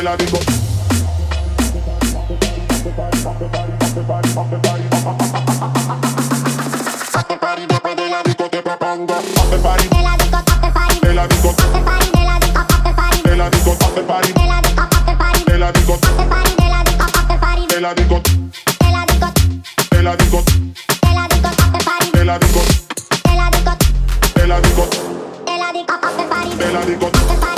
la disco. After party después de la disco te propongo. After party de la disco, after party de la disco, after party de la disco, after party de la disco, after party de la disco, after party de la disco, after party de la disco, after party de la disco, de la disco, de la disco, de la disco, after party de la disco, de la disco, de la disco, de la disco, after party de la disco, after party.